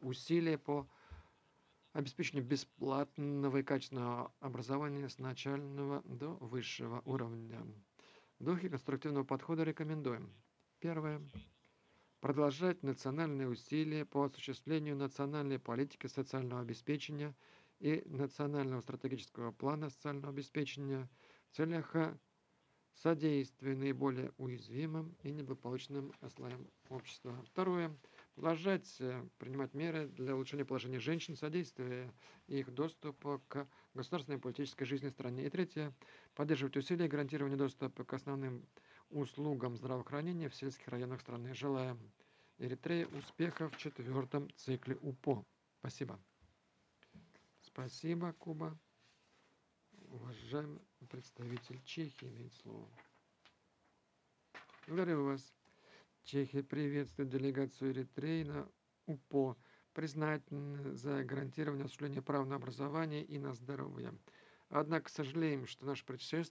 усилия по обеспечению бесплатного и качественного образования с начального до высшего уровня. В духе конструктивного подхода рекомендуем. Первое. Продолжать национальные усилия по осуществлению национальной политики социального обеспечения и национального стратегического плана социального обеспечения в целях содействия наиболее уязвимым и неблагополучным слоям общества. Второе. Продолжать принимать меры для улучшения положения женщин, содействия их доступа к государственной и политической жизни в стране. И третье. Поддерживать усилия гарантирования доступа к основным услугам здравоохранения в сельских районах страны. Желаем Эритрее успехов в 4-м цикле УПО. Спасибо. Спасибо, Куба. Уважаемый представитель Чехии имеет слово. Благодарю вас. Чехия приветствует делегацию Эритреи на УПО, признательна за гарантирование осуществления права на образование и на здоровье. Однако сожалеем, что наш предшественник